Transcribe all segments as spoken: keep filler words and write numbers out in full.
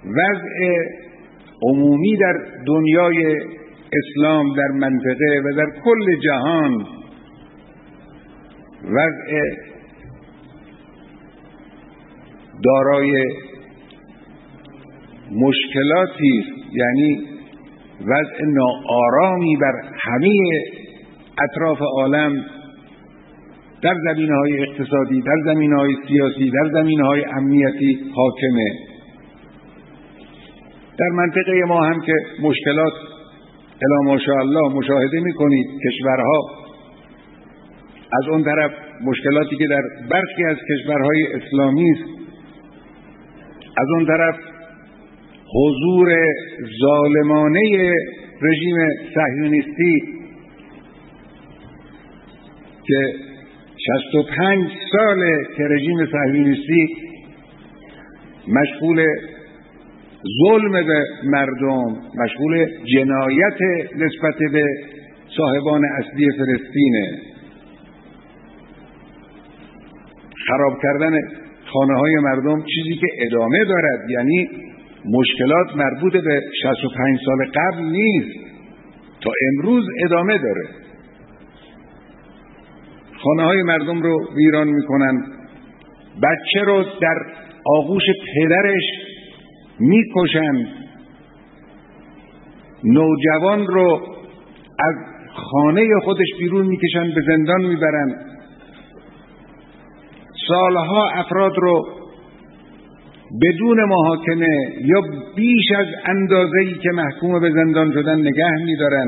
وضع عمومی در دنیای اسلام، در منطقه و در کل جهان وضع دارای مشکلاتی است، یعنی وضع ناآرامی بر همه اطراف عالم در زمینه‌های اقتصادی، در زمینه‌های سیاسی، در زمینه‌های امنیتی حاکمه. در منطقه ما هم که مشکلات الی ماشاءالله مشاهده می‌کنید، کشورها از اون طرف مشکلاتی که در برخی از کشورهای اسلامی است، از اون طرف حضور ظالمانه رژیم صهیونیستی که شصت و پنج ساله که رژیم صهیونیستی مشغول ظلم به مردم، مشغول جنایت نسبت به صاحبان اصلی فلسطینه، خراب کردن خانه های مردم، چیزی که ادامه دارد. یعنی مشکلات مربوط به شصت و پنج سال قبل نیست، تا امروز ادامه داره. خانه های مردم رو ویران میکنن، بچه رو در آغوش پدرش میکشن، نوجوان رو از خانه خودش بیرون میکشن، به زندان میبرن، سالها افراد رو بدون محاکمه یا بیش از اندازه‌ای که محکوم به زندان شدن نگه می‌دارن.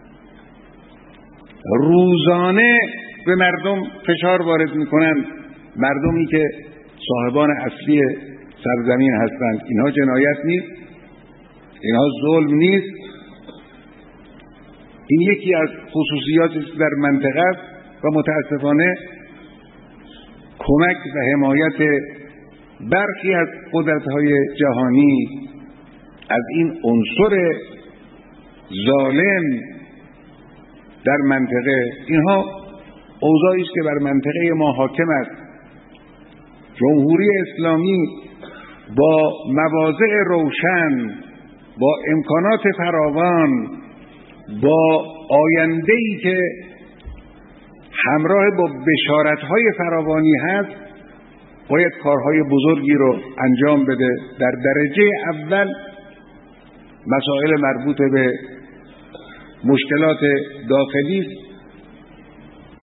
روزانه به مردم فشار وارد می‌کنن، مردمی که صاحبان اصلی سرزمین هستند. اینها جنایت نیست، اینها ظلم نیست. این یکی از خصوصیاتی در منطقه است و متاسفانه کمک و حمایت برخی از قدرت‌های جهانی از این عنصر ظالم در منطقه، اینها اوضاعی است که بر منطقه ما حاکم است. جمهوری اسلامی با مواضع روشن، با امکانات فراوان، با آینده‌ای که همراه با بشارت‌های فراوانی هست، باید کارهای بزرگی رو انجام بده. در درجه اول مسائل مربوط به مشکلات داخلی است